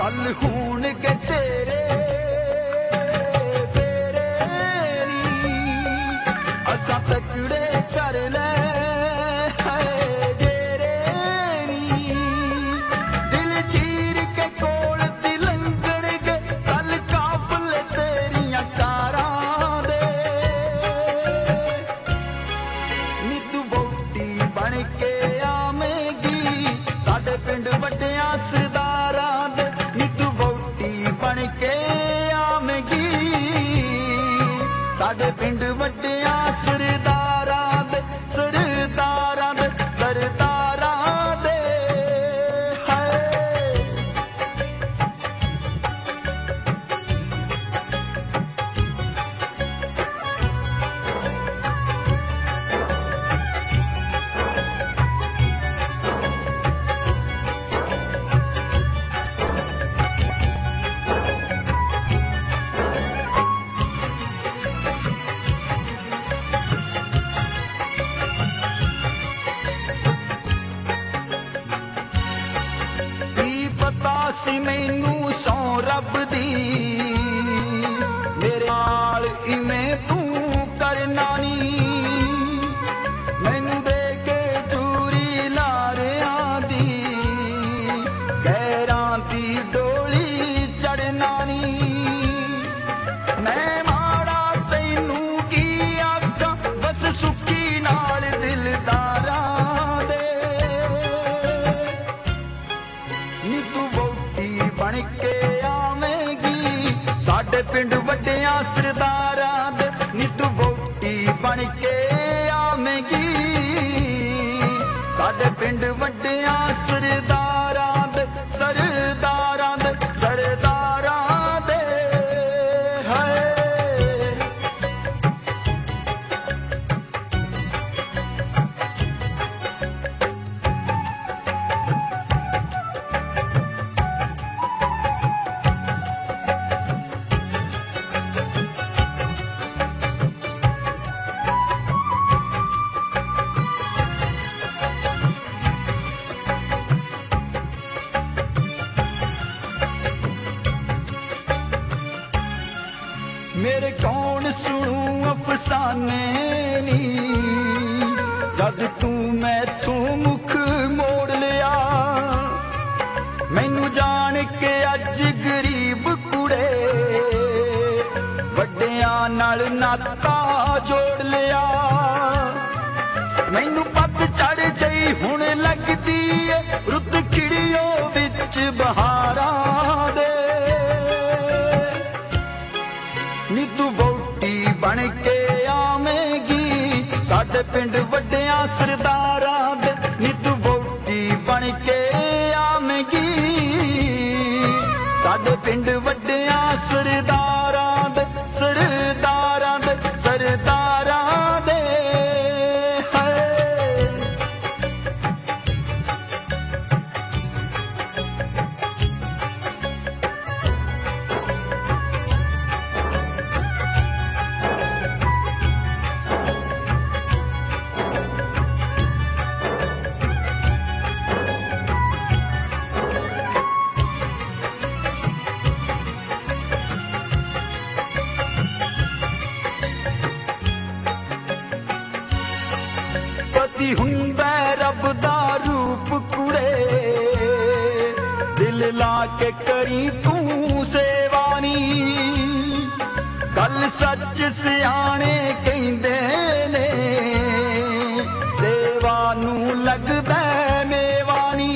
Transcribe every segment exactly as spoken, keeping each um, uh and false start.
पल होणगे तेरे फेरे नी असां तकड़े कर ले जेरे नी दिल चीर के कोल तिलंगणगे कल काफले तेरियां कारां दे नी तू वोटी बन के आवेगी साडे पिंड वड्डियां सरदारां दे नी तू वोटी बन के आवेगी साडे पिंड वड्डियां सरदारां दे सरदारां दे सरदारां दे हाय सी मैनू सौ रब दी मेरे नाल इवें तू करना नी मैनू दे के चूरी लारियां दी गैरां दी डोली चढ़ना नी मैं माड़ा तैनू की आखां बस सुखी नाल दिलदारां दे नी तू बन के आवेगी साडे पिंड वड्डियां सरदारां दे नी तू वोटी बन के आवेगी साडे पिंड वड्डियां सरदारां दे सरदारां दे सरदारां दे हाय मेरे कौन सुनू अफसाने नी जद तू मैथों मुख मोड़ लिया मैनू जान के अज गरीब कुड़े वड्डियां नाल नाता जोड़ लिया मैनू पत चढ़ जई हुण लगदी है रुत खिड़ियों विच बहारां दे नी तू वोटी बन के आवेगी साडे पिंड वड्डियां सरदारां दे नी तू वोटी बन के आवेगी साडे पिंड वड्डियां सरदारां दे सरदारां दे सरदारां दे हाय पति हुंदा रब दा रूप कुड़े दिल ला के करी तू सेवानी गल सच सियाणे कहंदे ने सेवा नू लगदा मेवानी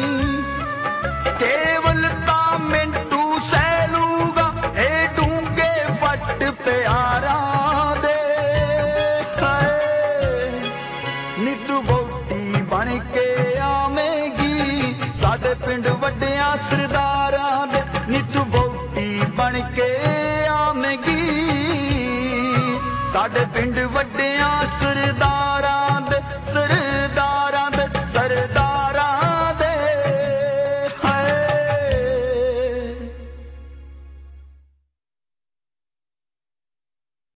केवल ता मिंटू सैलूगा ए डूंगे फट प्यारा दे हाय नी तू वोटी बन के आवेगी साडे पिंड वड्डियां सरदारां दे नी तू वोटी बन के आवेगी साडे पिंड वड्डियां